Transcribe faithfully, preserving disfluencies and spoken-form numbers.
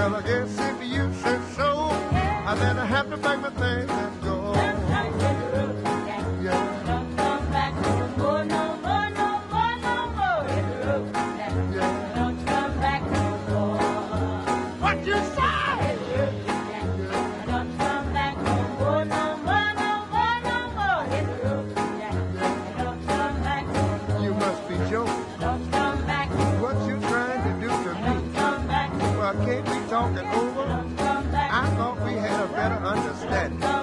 Well, I guess if you said so, I then I have to pack my things and go. Yeah. Don't come back no more, no more, no more, no more. Hit the road, Jack. Yeah. Don't come back no more. What you say? Hit the road, Jack. Don't come back no more, no more, no more, no more. Hit the road, Jack. Don't come back no more. You must be joking. Don't come back. What you trying to do to me? Don't come back. Well, can't we talk it over? Don't come back. I thought we had a better understanding.